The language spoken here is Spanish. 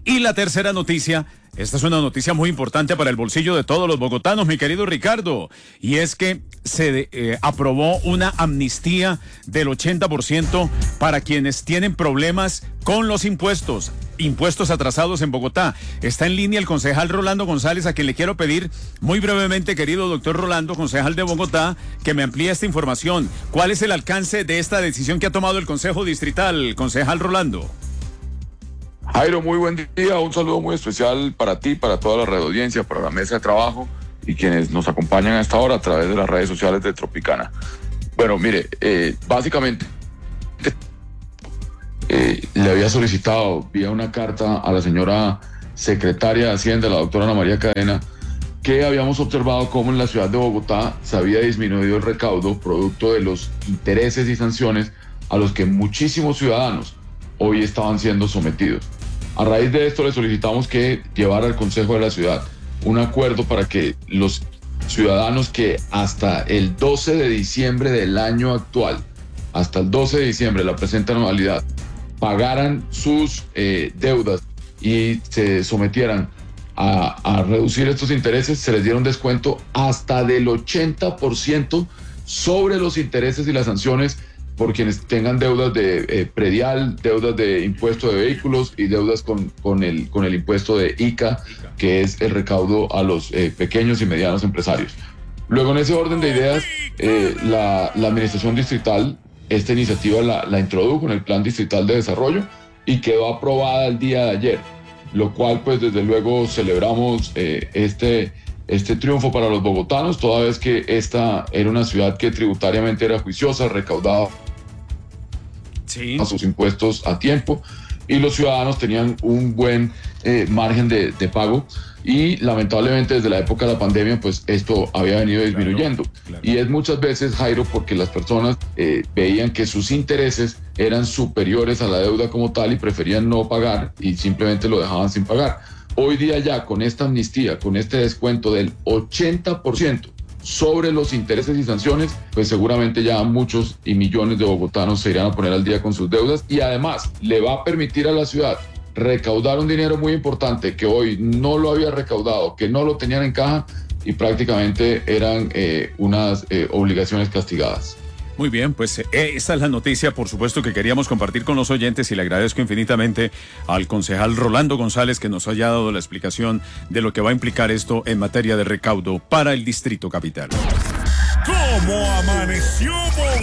Y la tercera noticia, esta es una noticia muy importante para el bolsillo de todos los bogotanos, mi querido Ricardo, y es que se aprobó una amnistía del 80% para quienes tienen problemas con los impuestos atrasados en Bogotá. Está en línea el concejal Rolando González, a quien le quiero pedir muy brevemente, querido doctor Rolando, concejal de Bogotá, que me amplíe esta información. ¿Cuál es el alcance de esta decisión que ha tomado el Consejo Distrital, concejal Rolando? Jairo, muy buen día, un saludo muy especial para ti, para toda la radioaudiencia, para la mesa de trabajo y quienes nos acompañan a esta hora a través de las redes sociales de Tropicana. Bueno, mire, básicamente le había solicitado vía una carta a la señora secretaria de Hacienda, la doctora Ana María Cadena, que habíamos observado cómo en la ciudad de Bogotá se había disminuido el recaudo producto de los intereses y sanciones a los que muchísimos ciudadanos hoy estaban siendo sometidos. A raíz de esto le solicitamos que llevara al Consejo de la Ciudad un acuerdo para que los ciudadanos que hasta el 12 de diciembre del año actual, hasta el 12 de diciembre de la presente anualidad, pagaran sus deudas y se sometieran a reducir estos intereses, se les diera un descuento hasta del 80% sobre los intereses y las sanciones por quienes tengan deudas de predial, deudas de impuesto de vehículos y deudas con el impuesto de ICA, que es el recaudo a los pequeños y medianos empresarios. Luego, en ese orden de ideas, la administración distrital esta iniciativa la introdujo en el Plan Distrital de Desarrollo y quedó aprobada el día de ayer, lo cual pues desde luego celebramos este triunfo para los bogotanos, toda vez que esta era una ciudad que tributariamente era juiciosa, recaudaba a sus impuestos a tiempo y los ciudadanos tenían un buen margen de pago, y lamentablemente desde la época de la pandemia pues esto había venido disminuyendo. Claro. Y es muchas veces, Jairo, porque las personas veían que sus intereses eran superiores a la deuda como tal y preferían no pagar y simplemente lo dejaban sin pagar. Hoy día ya con esta amnistía, con este descuento del 80% sobre los intereses y sanciones, pues seguramente ya muchos y millones de bogotanos se irán a poner al día con sus deudas, y además le va a permitir a la ciudad recaudar un dinero muy importante que hoy no lo había recaudado, que no lo tenían en caja y prácticamente eran unas obligaciones castigadas. Muy bien, pues esta es la noticia, por supuesto, que queríamos compartir con los oyentes, y le agradezco infinitamente al concejal Rolando González que nos haya dado la explicación de lo que va a implicar esto en materia de recaudo para el Distrito Capital. ¿Cómo amaneció?